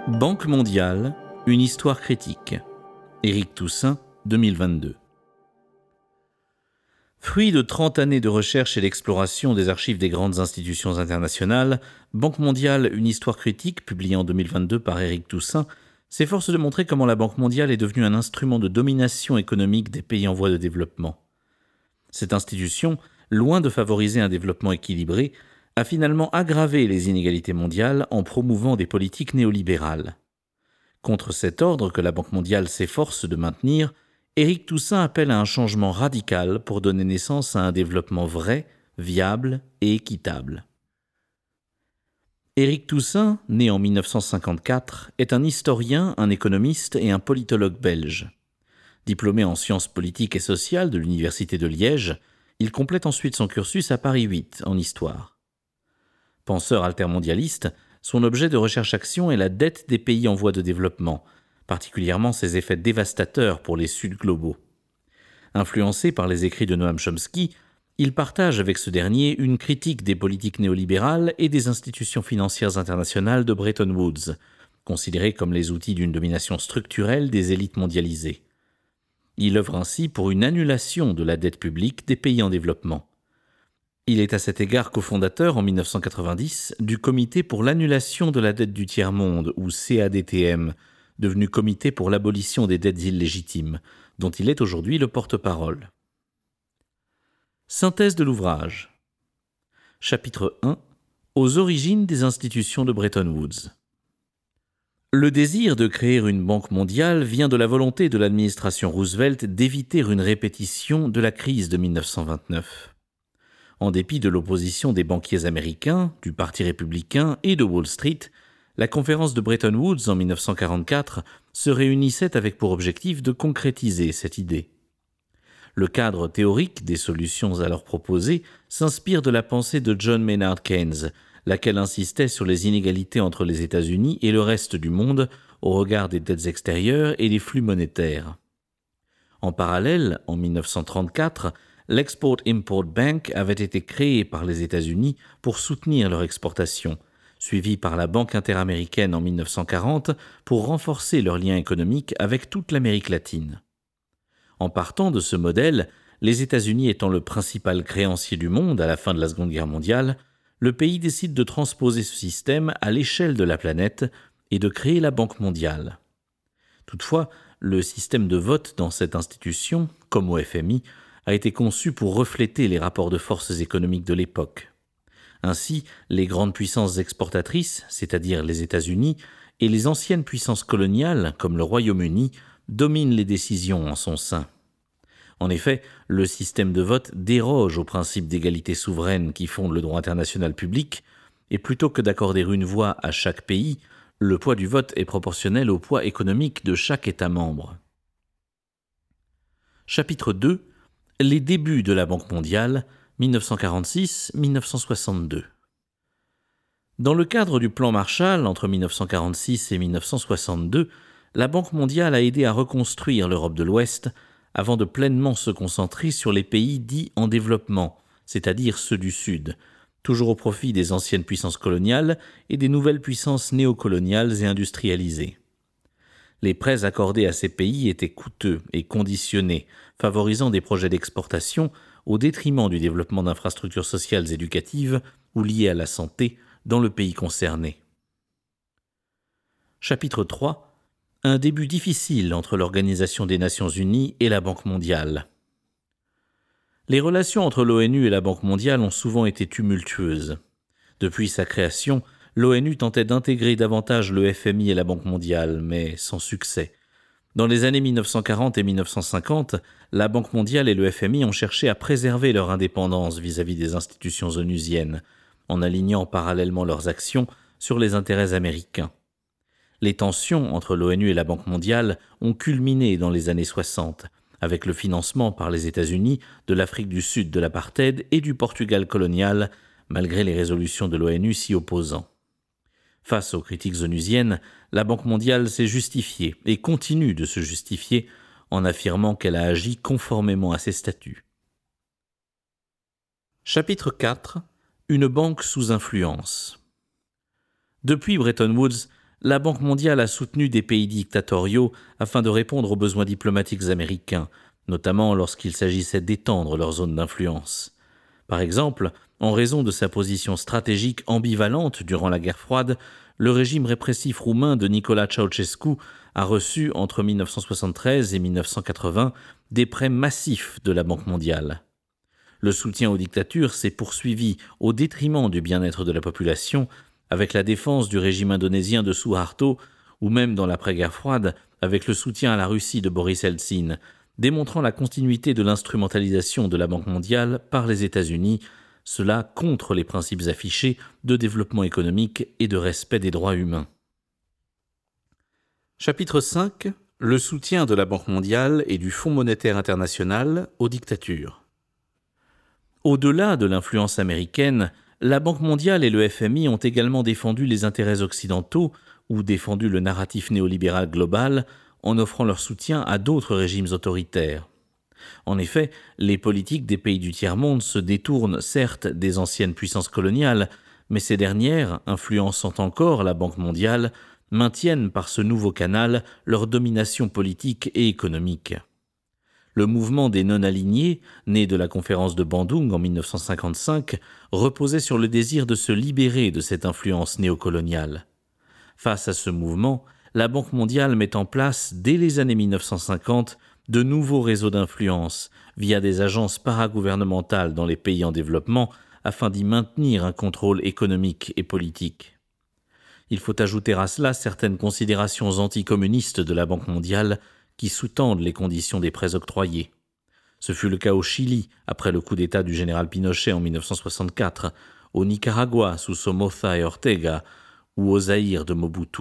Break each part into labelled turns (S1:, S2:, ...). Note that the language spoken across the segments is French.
S1: Banque mondiale, une histoire critique. Éric Toussaint, 2022. Fruit de 30 années de recherche et d'exploration des archives des grandes institutions internationales, Banque mondiale, une histoire critique, publiée en 2022 par Éric Toussaint, s'efforce de montrer comment la Banque mondiale est devenue un instrument de domination économique des pays en voie de développement. Cette institution, loin de favoriser un développement équilibré, a finalement aggravé les inégalités mondiales en promouvant des politiques néolibérales. Contre cet ordre que la Banque mondiale s'efforce de maintenir, Éric Toussaint appelle à un changement radical pour donner naissance à un développement vrai, viable et équitable. Éric Toussaint, né en 1954, est un historien, un économiste et un politologue belge. Diplômé en sciences politiques et sociales de l'Université de Liège, il complète ensuite son cursus à Paris 8 en histoire. Penseur altermondialiste, son objet de recherche-action est la dette des pays en voie de développement, particulièrement ses effets dévastateurs pour les Suds globaux. Influencé par les écrits de Noam Chomsky, il partage avec ce dernier une critique des politiques néolibérales et des institutions financières internationales de Bretton Woods, considérées comme les outils d'une domination structurelle des élites mondialisées. Il œuvre ainsi pour une annulation de la dette publique des pays en développement. Il est à cet égard cofondateur en 1990 du Comité pour l'annulation de la dette du tiers-monde, ou CADTM, devenu Comité pour l'abolition des dettes illégitimes, dont il est aujourd'hui le porte-parole. Synthèse de l'ouvrage. Chapitre 1. Aux origines des institutions de Bretton Woods. Le désir de créer une banque mondiale vient de la volonté de l'administration Roosevelt d'éviter une répétition de la crise de 1929. En dépit de l'opposition des banquiers américains, du Parti républicain et de Wall Street, la conférence de Bretton Woods en 1944 se réunissait avec pour objectif de concrétiser cette idée. Le cadre théorique des solutions alors proposées s'inspire de la pensée de John Maynard Keynes, laquelle insistait sur les inégalités entre les États-Unis et le reste du monde au regard des dettes extérieures et des flux monétaires. En parallèle, en 1934, l'Export-Import Bank avait été créée par les États-Unis pour soutenir leur exportation, suivie par la Banque interaméricaine en 1940 pour renforcer leurs liens économiques avec toute l'Amérique latine. En partant de ce modèle, les États-Unis étant le principal créancier du monde à la fin de la Seconde Guerre mondiale, le pays décide de transposer ce système à l'échelle de la planète et de créer la Banque mondiale. Toutefois, le système de vote dans cette institution, comme au FMI, a été conçu pour refléter les rapports de forces économiques de l'époque. Ainsi, les grandes puissances exportatrices, c'est-à-dire les États-Unis, et les anciennes puissances coloniales, comme le Royaume-Uni, dominent les décisions en son sein. En effet, le système de vote déroge au principe d'égalité souveraine qui fonde le droit international public, et plutôt que d'accorder une voix à chaque pays, le poids du vote est proportionnel au poids économique de chaque État membre. Chapitre 2. Les débuts de la Banque mondiale, 1946-1962. Dans le cadre du plan Marshall entre 1946 et 1962, la Banque mondiale a aidé à reconstruire l'Europe de l'Ouest avant de pleinement se concentrer sur les pays dits en développement, c'est-à-dire ceux du Sud, toujours au profit des anciennes puissances coloniales et des nouvelles puissances néocoloniales et industrialisées. Les prêts accordés à ces pays étaient coûteux et conditionnés, favorisant des projets d'exportation au détriment du développement d'infrastructures sociales éducatives ou liées à la santé dans le pays concerné. Chapitre 3. Un début difficile entre l'Organisation des Nations Unies et la Banque mondiale. Les relations entre l'ONU et la Banque mondiale ont souvent été tumultueuses. Depuis sa création, l'ONU tentait d'intégrer davantage le FMI et la Banque mondiale, mais sans succès. Dans les années 1940 et 1950, la Banque mondiale et le FMI ont cherché à préserver leur indépendance vis-à-vis des institutions onusiennes, en alignant parallèlement leurs actions sur les intérêts américains. Les tensions entre l'ONU et la Banque mondiale ont culminé dans les années 60, avec le financement par les États-Unis de l'Afrique du Sud de l'apartheid et du Portugal colonial, malgré les résolutions de l'ONU s'y opposant. Face aux critiques onusiennes, la Banque mondiale s'est justifiée et continue de se justifier en affirmant qu'elle a agi conformément à ses statuts. Chapitre 4. Une banque sous influence. Depuis Bretton Woods, la Banque mondiale a soutenu des pays dictatoriaux afin de répondre aux besoins diplomatiques américains, notamment lorsqu'il s'agissait d'étendre leur zone d'influence. Par exemple, en raison de sa position stratégique ambivalente durant la guerre froide, le régime répressif roumain de Nicolae Ceausescu a reçu entre 1973 et 1980 des prêts massifs de la Banque mondiale. Le soutien aux dictatures s'est poursuivi au détriment du bien-être de la population, avec la défense du régime indonésien de Suharto, ou même dans l'après-guerre froide, avec le soutien à la Russie de Boris Eltsine, démontrant la continuité de l'instrumentalisation de la Banque mondiale par les États-Unis, cela contre les principes affichés de développement économique et de respect des droits humains. Chapitre 5. Le soutien de la Banque mondiale et du Fonds monétaire international aux dictatures. Au-delà de l'influence américaine, la Banque mondiale et le FMI ont également défendu les intérêts occidentaux ou défendu le narratif néolibéral global en offrant leur soutien à d'autres régimes autoritaires. En effet, les politiques des pays du tiers-monde se détournent certes des anciennes puissances coloniales, mais ces dernières, influençant encore la Banque mondiale, maintiennent par ce nouveau canal leur domination politique et économique. Le mouvement des non-alignés, né de la conférence de Bandung en 1955, reposait sur le désir de se libérer de cette influence néocoloniale. Face à ce mouvement, la Banque mondiale met en place, dès les années 1950, de nouveaux réseaux d'influence via des agences paragouvernementales dans les pays en développement afin d'y maintenir un contrôle économique et politique. Il faut ajouter à cela certaines considérations anticommunistes de la Banque mondiale qui sous-tendent les conditions des prêts octroyés. Ce fut le cas au Chili, après le coup d'État du général Pinochet en 1964, au Nicaragua sous Somoza et Ortega, ou au Zaïre de Mobutu.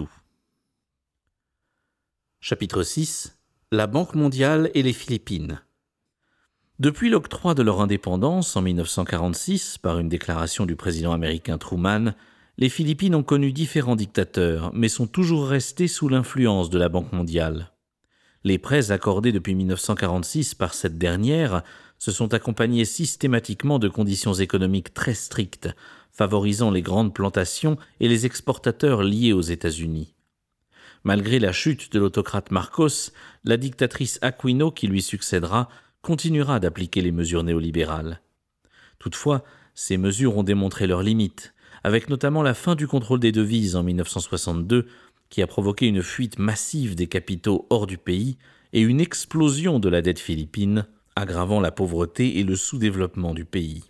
S1: Chapitre 6. La Banque mondiale et les Philippines. Depuis l'octroi de leur indépendance en 1946 par une déclaration du président américain Truman, les Philippines ont connu différents dictateurs, mais sont toujours restés sous l'influence de la Banque mondiale. Les prêts accordés depuis 1946 par cette dernière se sont accompagnés systématiquement de conditions économiques très strictes, favorisant les grandes plantations et les exportateurs liés aux États-Unis. Malgré la chute de l'autocrate Marcos, la dictatrice Aquino qui lui succédera continuera d'appliquer les mesures néolibérales. Toutefois, ces mesures ont démontré leurs limites, avec notamment la fin du contrôle des devises en 1962, qui a provoqué une fuite massive des capitaux hors du pays et une explosion de la dette philippine, aggravant la pauvreté et le sous-développement du pays.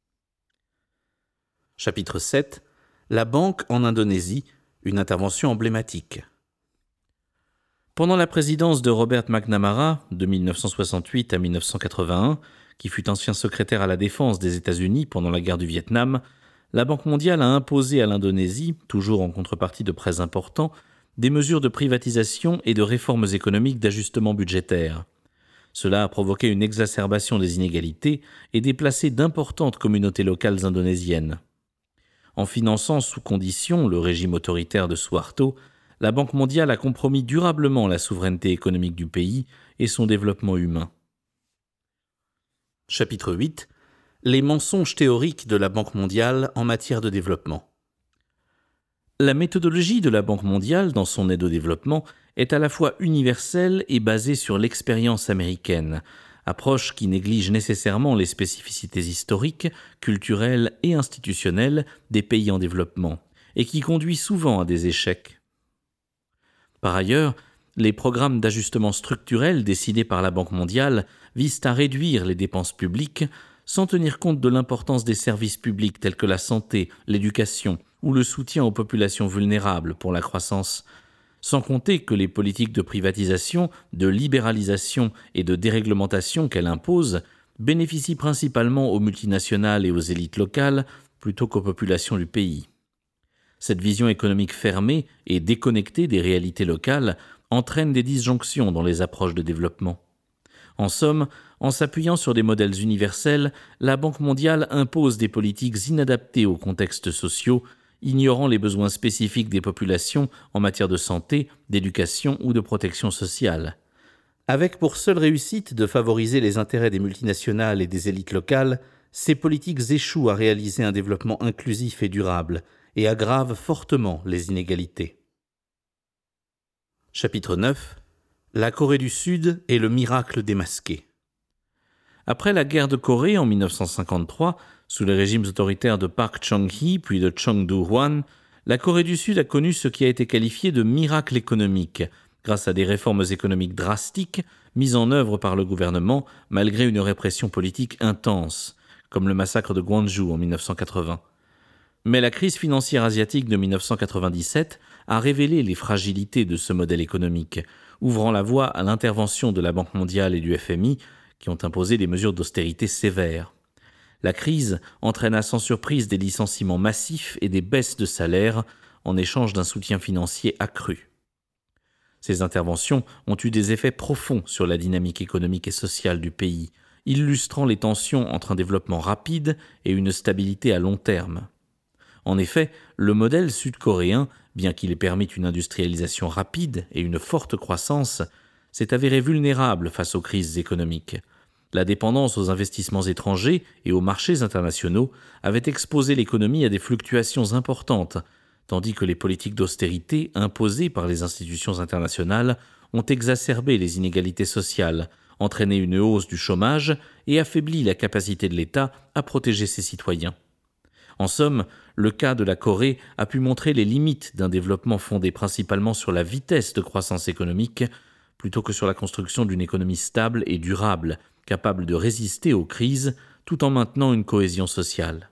S1: Chapitre 7. La banque en Indonésie, une intervention emblématique. Pendant la présidence de Robert McNamara, de 1968 à 1981, qui fut ancien secrétaire à la défense des États-Unis pendant la guerre du Vietnam, la Banque mondiale a imposé à l'Indonésie, toujours en contrepartie de prêts importants, des mesures de privatisation et de réformes économiques d'ajustement budgétaire. Cela a provoqué une exacerbation des inégalités et déplacé d'importantes communautés locales indonésiennes. En finançant sous condition le régime autoritaire de Suharto, la Banque mondiale a compromis durablement la souveraineté économique du pays et son développement humain. Chapitre 8. Les mensonges théoriques de la Banque mondiale en matière de développement. La méthodologie de la Banque mondiale dans son aide au développement est à la fois universelle et basée sur l'expérience américaine, approche qui néglige nécessairement les spécificités historiques, culturelles et institutionnelles des pays en développement, et qui conduit souvent à des échecs. Par ailleurs, les programmes d'ajustement structurel décidés par la Banque mondiale visent à réduire les dépenses publiques sans tenir compte de l'importance des services publics tels que la santé, l'éducation ou le soutien aux populations vulnérables pour la croissance, sans compter que les politiques de privatisation, de libéralisation et de déréglementation qu'elle impose bénéficient principalement aux multinationales et aux élites locales plutôt qu'aux populations du pays. Cette vision économique fermée et déconnectée des réalités locales entraîne des disjonctions dans les approches de développement. En somme, en s'appuyant sur des modèles universels, la Banque mondiale impose des politiques inadaptées aux contextes sociaux, ignorant les besoins spécifiques des populations en matière de santé, d'éducation ou de protection sociale. Avec pour seule réussite de favoriser les intérêts des multinationales et des élites locales, ces politiques échouent à réaliser un développement inclusif et durable et aggravent fortement les inégalités. Chapitre 9. La Corée du Sud et le miracle démasqué. Après la guerre de Corée en 1953, sous les régimes autoritaires de Park Chung-hee puis de Chung Do-hwan, la Corée du Sud a connu ce qui a été qualifié de miracle économique, grâce à des réformes économiques drastiques mises en œuvre par le gouvernement malgré une répression politique intense, comme le massacre de Gwangju en 1980. Mais la crise financière asiatique de 1997 a révélé les fragilités de ce modèle économique, ouvrant la voie à l'intervention de la Banque mondiale et du FMI, qui ont imposé des mesures d'austérité sévères. La crise entraîna sans surprise des licenciements massifs et des baisses de salaire en échange d'un soutien financier accru. Ces interventions ont eu des effets profonds sur la dynamique économique et sociale du pays, illustrant les tensions entre un développement rapide et une stabilité à long terme. En effet, le modèle sud-coréen, bien qu'il ait permis une industrialisation rapide et une forte croissance, s'est avéré vulnérable face aux crises économiques. La dépendance aux investissements étrangers et aux marchés internationaux avait exposé l'économie à des fluctuations importantes, tandis que les politiques d'austérité imposées par les institutions internationales ont exacerbé les inégalités sociales, entraîné une hausse du chômage et affaibli la capacité de l'État à protéger ses citoyens. En somme, le cas de la Corée a pu montrer les limites d'un développement fondé principalement sur la vitesse de croissance économique, plutôt que sur la construction d'une économie stable et durable, capable de résister aux crises tout en maintenant une cohésion sociale.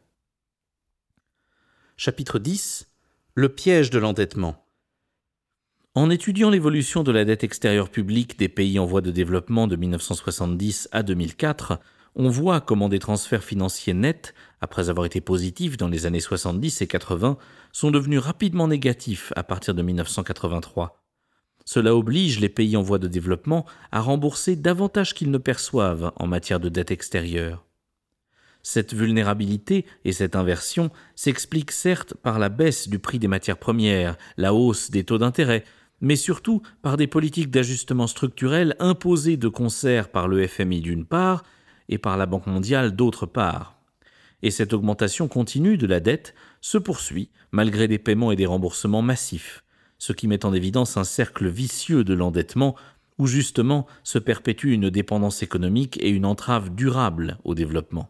S1: Chapitre 10. Le piège de l'endettement. En étudiant l'évolution de la dette extérieure publique des pays en voie de développement de 1970 à 2004, on voit comment des transferts financiers nets, après avoir été positifs dans les années 70 et 80, sont devenus rapidement négatifs à partir de 1983. Cela oblige les pays en voie de développement à rembourser davantage qu'ils ne perçoivent en matière de dette extérieure. Cette vulnérabilité et cette inversion s'expliquent certes par la baisse du prix des matières premières, la hausse des taux d'intérêt, mais surtout par des politiques d'ajustement structurel imposées de concert par le FMI d'une part et par la Banque mondiale d'autre part. Et cette augmentation continue de la dette se poursuit malgré des paiements et des remboursements massifs, ce qui met en évidence un cercle vicieux de l'endettement où justement se perpétue une dépendance économique et une entrave durable au développement.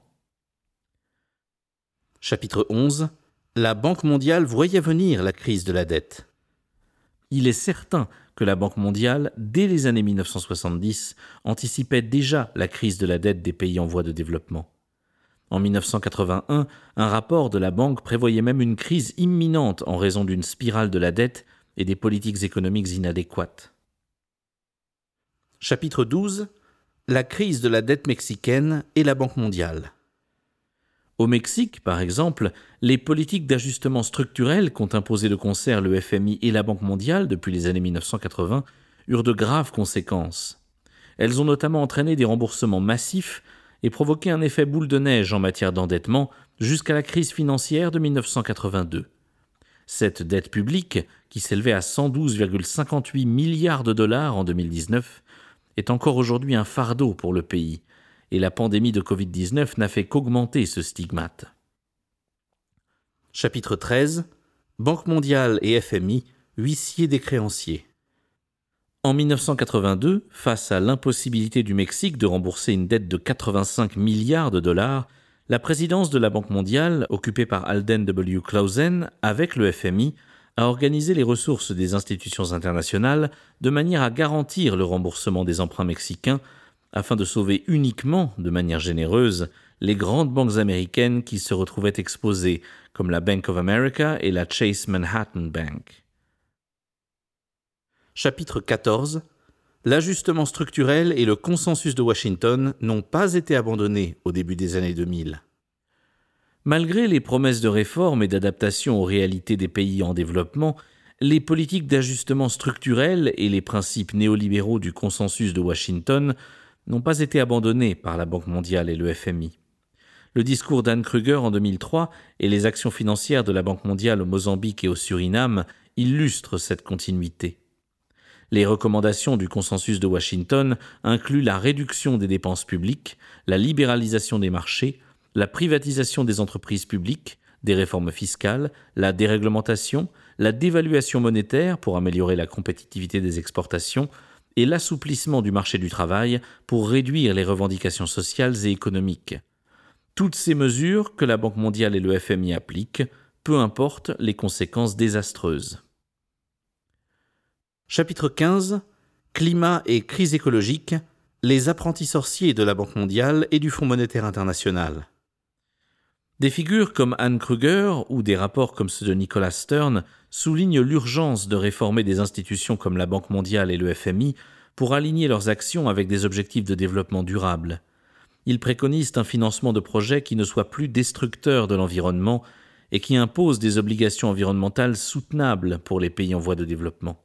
S1: Chapitre 11. La Banque mondiale voyait venir la crise de la dette. Il est certain que la Banque mondiale, dès les années 1970, anticipait déjà la crise de la dette des pays en voie de développement. En 1981, un rapport de la Banque prévoyait même une crise imminente en raison d'une spirale de la dette et des politiques économiques inadéquates. Chapitre 12. La crise de la dette mexicaine et la Banque mondiale. Au Mexique, par exemple, les politiques d'ajustement structurel qu'ont imposé de concert le FMI et la Banque mondiale depuis les années 1980 eurent de graves conséquences. Elles ont notamment entraîné des remboursements massifs et provoqué un effet boule de neige en matière d'endettement jusqu'à la crise financière de 1982. Cette dette publique, qui s'élevait à 112,58 milliards de dollars en 2019, est encore aujourd'hui un fardeau pour le pays, et la pandémie de Covid-19 n'a fait qu'augmenter ce stigmate. Chapitre 13. Banque mondiale et FMI, huissiers des créanciers. En 1982, face à l'impossibilité du Mexique de rembourser une dette de 85 milliards de dollars, la présidence de la Banque mondiale, occupée par Alden W. Clausen, avec le FMI, a organisé les ressources des institutions internationales de manière à garantir le remboursement des emprunts mexicains afin de sauver uniquement, de manière généreuse, les grandes banques américaines qui se retrouvaient exposées, comme la Bank of America et la Chase Manhattan Bank. Chapitre 14. L'ajustement structurel et le consensus de Washington n'ont pas été abandonnés au début des années 2000. Malgré les promesses de réforme et d'adaptation aux réalités des pays en développement, les politiques d'ajustement structurel et les principes néolibéraux du consensus de Washington n'ont pas été abandonnés par la Banque mondiale et le FMI. Le discours d'Anne Kruger en 2003 et les actions financières de la Banque mondiale au Mozambique et au Suriname illustrent cette continuité. Les recommandations du consensus de Washington incluent la réduction des dépenses publiques, la libéralisation des marchés, la privatisation des entreprises publiques, des réformes fiscales, la déréglementation, la dévaluation monétaire pour améliorer la compétitivité des exportations et l'assouplissement du marché du travail pour réduire les revendications sociales et économiques. Toutes ces mesures que la Banque mondiale et le FMI appliquent, peu importe les conséquences désastreuses. Chapitre 15. Climat et crise écologique, les apprentis sorciers de la Banque mondiale et du Fonds monétaire international. Des figures comme Anne Kruger ou des rapports comme ceux de Nicholas Stern soulignent l'urgence de réformer des institutions comme la Banque mondiale et le FMI pour aligner leurs actions avec des objectifs de développement durable. Ils préconisent un financement de projets qui ne soit plus destructeur de l'environnement et qui impose des obligations environnementales soutenables pour les pays en voie de développement.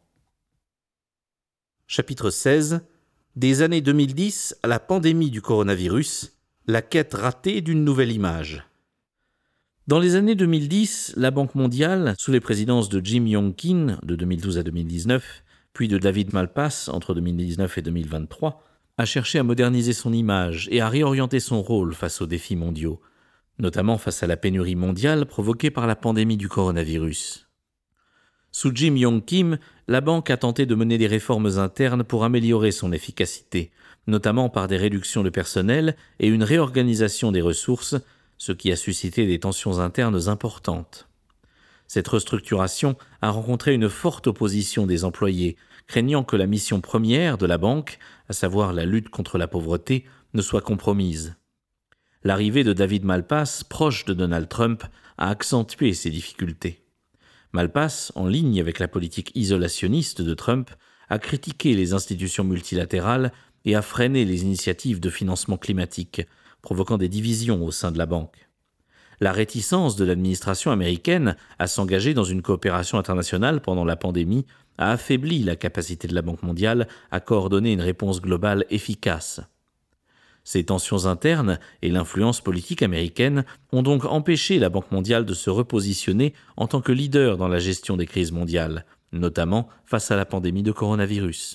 S1: Chapitre 16. Des années 2010 à la pandémie du coronavirus, la quête ratée d'une nouvelle image. Dans les années 2010, la Banque mondiale, sous les présidences de Jim Yong Kim de 2012 à 2019, puis de David Malpass entre 2019 et 2023, a cherché à moderniser son image et à réorienter son rôle face aux défis mondiaux, notamment face à la pénurie mondiale provoquée par la pandémie du coronavirus. Sous Jim Yong Kim, la banque a tenté de mener des réformes internes pour améliorer son efficacité, notamment par des réductions de personnel et une réorganisation des ressources, ce qui a suscité des tensions internes importantes. Cette restructuration a rencontré une forte opposition des employés, craignant que la mission première de la banque, à savoir la lutte contre la pauvreté, ne soit compromise. L'arrivée de David Malpass, proche de Donald Trump, a accentué ces difficultés. Malpass, en ligne avec la politique isolationniste de Trump, a critiqué les institutions multilatérales et a freiné les initiatives de financement climatique, provoquant des divisions au sein de la banque. La réticence de l'administration américaine à s'engager dans une coopération internationale pendant la pandémie a affaibli la capacité de la Banque mondiale à coordonner une réponse globale efficace. Ces tensions internes et l'influence politique américaine ont donc empêché la Banque mondiale de se repositionner en tant que leader dans la gestion des crises mondiales, notamment face à la pandémie de coronavirus.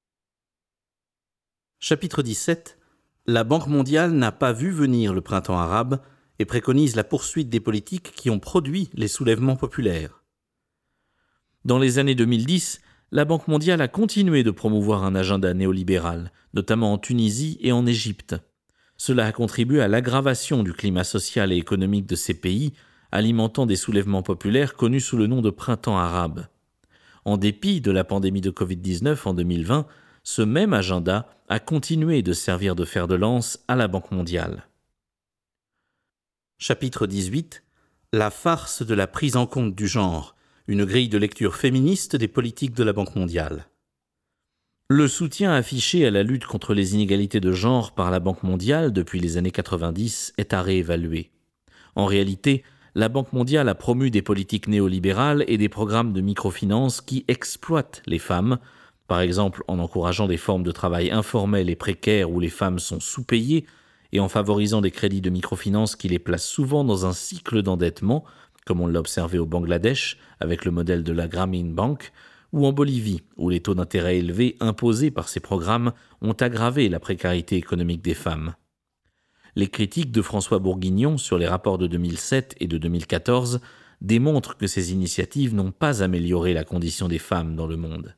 S1: Chapitre 17. La Banque mondiale n'a pas vu venir le printemps arabe et préconise la poursuite des politiques qui ont produit les soulèvements populaires. Dans les années 2010, la Banque mondiale a continué de promouvoir un agenda néolibéral, notamment en Tunisie et en Égypte. Cela a contribué à l'aggravation du climat social et économique de ces pays, alimentant des soulèvements populaires connus sous le nom de printemps arabe. En dépit de la pandémie de Covid-19 en 2020, ce même agenda a continué de servir de fer de lance à la Banque mondiale. Chapitre 18. La farce de la prise en compte du genre, une grille de lecture féministe des politiques de la Banque mondiale. Le soutien affiché à la lutte contre les inégalités de genre par la Banque mondiale depuis les années 90 est à réévaluer. En réalité, la Banque mondiale a promu des politiques néolibérales et des programmes de microfinance qui exploitent les femmes, par exemple en encourageant des formes de travail informelles et précaires où les femmes sont sous-payées et en favorisant des crédits de microfinance qui les placent souvent dans un cycle d'endettement, comme on l'a observé au Bangladesh avec le modèle de la Grameen Bank, ou en Bolivie, où les taux d'intérêt élevés imposés par ces programmes ont aggravé la précarité économique des femmes. Les critiques de François Bourguignon sur les rapports de 2007 et de 2014 démontrent que ces initiatives n'ont pas amélioré la condition des femmes dans le monde.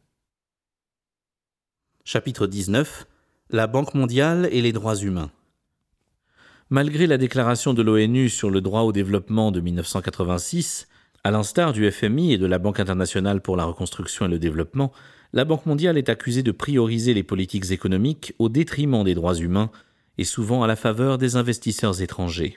S1: Chapitre 19. La Banque mondiale et les droits humains. Malgré la déclaration de l'ONU sur le droit au développement de 1986, à l'instar du FMI et de la Banque internationale pour la reconstruction et le développement, la Banque mondiale est accusée de prioriser les politiques économiques au détriment des droits humains et souvent à la faveur des investisseurs étrangers.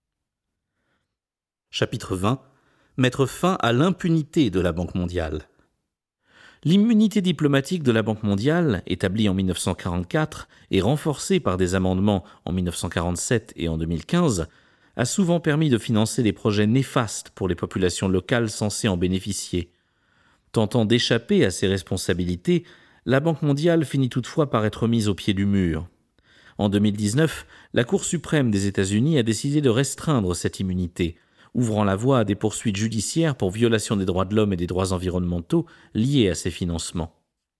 S1: Chapitre 20. Mettre fin à l'impunité de la Banque mondiale. L'immunité diplomatique de la Banque mondiale, établie en 1944 et renforcée par des amendements en 1947 et en 2015, a souvent permis de financer des projets néfastes pour les populations locales censées en bénéficier. Tentant d'échapper à ses responsabilités, la Banque mondiale finit toutefois par être mise au pied du mur. En 2019, la Cour suprême des États-Unis a décidé de restreindre cette immunité, ouvrant la voie à des poursuites judiciaires pour violation des droits de l'homme et des droits environnementaux liés à ces financements.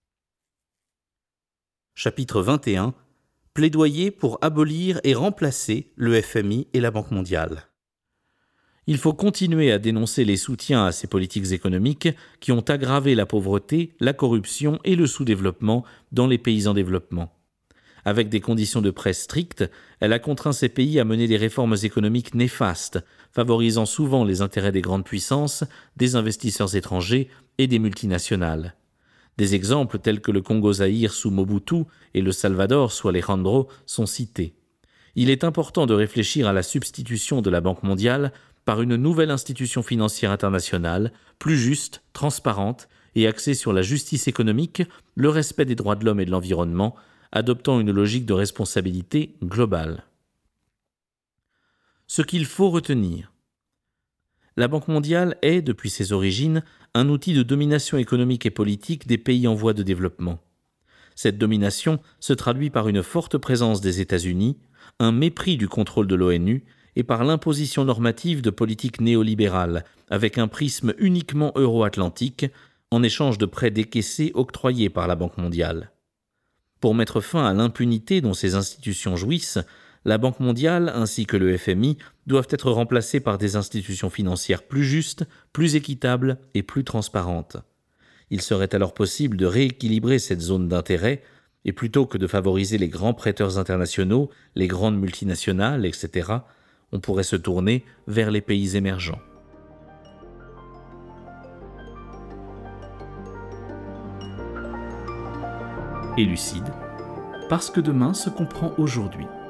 S1: Chapitre 21. Plaidoyer pour abolir et remplacer le FMI et la Banque mondiale. Il faut continuer à dénoncer les soutiens à ces politiques économiques qui ont aggravé la pauvreté, la corruption et le sous-développement dans les pays en développement. Avec des conditions de prêt strictes, elle a contraint ces pays à mener des réformes économiques néfastes, favorisant souvent les intérêts des grandes puissances, des investisseurs étrangers et des multinationales. Des exemples tels que le Congo-Zaïre sous Mobutu et le Salvador sous Alejandro sont cités. Il est important de réfléchir à la substitution de la Banque mondiale par une nouvelle institution financière internationale, plus juste, transparente et axée sur la justice économique, le respect des droits de l'homme et de l'environnement, adoptant une logique de responsabilité globale. Ce qu'il faut retenir. La Banque mondiale est, depuis ses origines, un outil de domination économique et politique des pays en voie de développement. Cette domination se traduit par une forte présence des États-Unis, un mépris du contrôle de l'ONU et par l'imposition normative de politiques néolibérales, avec un prisme uniquement euro-atlantique, en échange de prêts décaissés octroyés par la Banque mondiale. Pour mettre fin à l'impunité dont ces institutions jouissent, la Banque mondiale ainsi que le FMI doivent être remplacés par des institutions financières plus justes, plus équitables et plus transparentes. Il serait alors possible de rééquilibrer cette zone d'intérêt et plutôt que de favoriser les grands prêteurs internationaux, les grandes multinationales, etc., on pourrait se tourner vers les pays émergents. Élucide, parce que demain se comprend aujourd'hui.